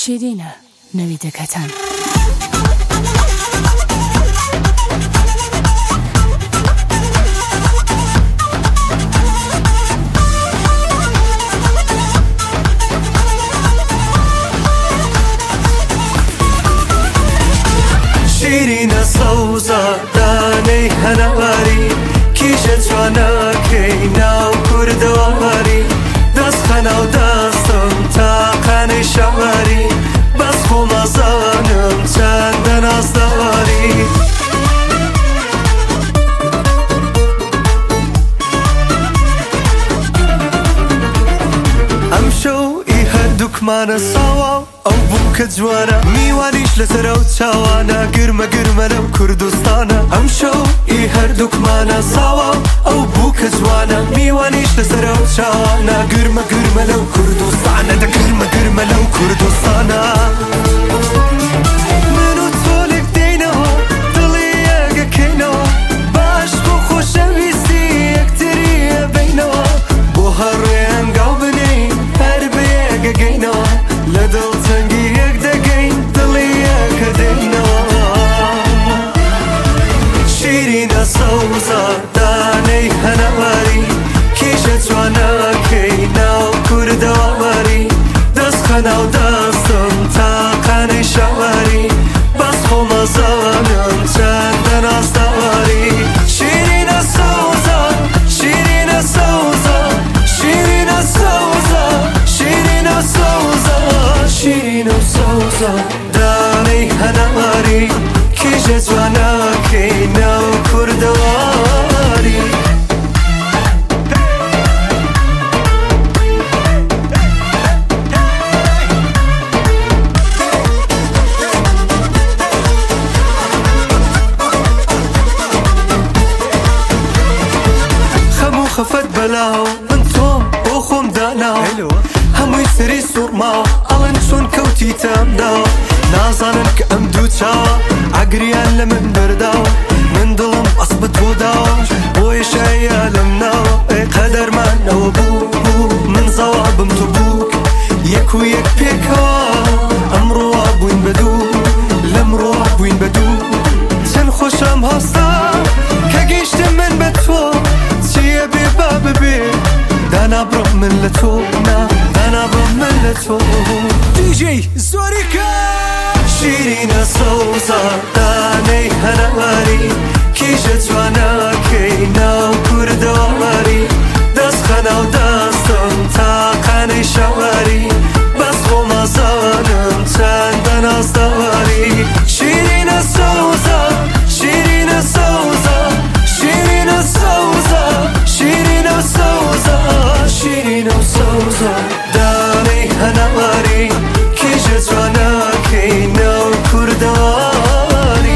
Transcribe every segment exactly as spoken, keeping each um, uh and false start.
شیرینە نەویدەکەتان. شیرینە سەوزە دانەی هەنەواری کیژە جوانەکەی ناو کوردەواری دەستخەنە و دەستم تاقانەی شەواری بەس خۆمەزانم چەندە نازدەواری ئەم شەوئی هەردووکمانە ساوا ئەو بوو کە جوانە میوانیش لەسەرە و چاوانە گرمە گرمە لەم کوردستانە ئەم شەوئی هەردووکمانە ساوا ئەو بوو کە جوانە میوانیش لەسەرە و چاوانە گرمە گرمە لەو کوردستانە دە گرمە گرمە لەو کوردستانە من و تۆ لێک دێینەوە دڵی یەکەکەینەوە باش بۆ خۆشەویستی یەکتری ئەبینەوە بۆ هەڕوێ هەنگاو بنین هەر بە یەکەگەینەوە لە دڵتەنگی یەک دەگەین دڵی یەکە دێینەوە شیرینە سەوزە دانەی هەنەواری کیژە جوانەکەی ناو کوردەواری دەستخەنە و دەستم تاقانەی شەواری بەس خۆمەزانم چەندە نازدەواری شیرینە سەوزە شیرینە سەوزە شیرینە سەوزە شیرینە سەوزە شیرینە سەوزە دانەی هەنەواری کیژە جوانەکەی ناو کوردەواری خەموو خەفەت بەلاو من تۆم بۆ خۆم داناو هەمووی سەری سوڕماوە ئەڵەن چۆن کەوتیتەم داوە نازانن کە ئەم دوو چاوە ئاگریان لە من بەرداوە من دڵم ئەس بە تۆ داوە بۆیە شایە لەم ناوە ئەی قەدەرمانەوە بوو بوو من زەوابم تۆ بووک یەک و یەک پێکەوە ئەمڕۆوا بووین بە دوو لەمڕۆوا بووین بە دوو چەند خۆشەم هەستا کە گەیشتم من بە تۆ چییە بێ با ببێ دانا بڕۆ من لە تۆ نا دانا بڕۆ من لە تۆ دیجێی زۆریکە شیرینە سەوزە دانەی هەنەواری کیژە جوانەکەی ناو کوردەواری دەستخەنە و دەستم تاقانەی شەواری بەس خۆمەزانم چەندە نازدەواری شیرینە سەوزە شیرینە سەوزە شیرینە سەوزە شیرینە سەوزە شیرینە سەوزە دانەی هەنەواری کیژە جوانەکەی ناو کوردەواری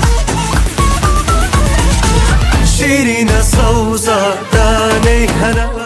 شیرینە سەوزە دانەی هەنە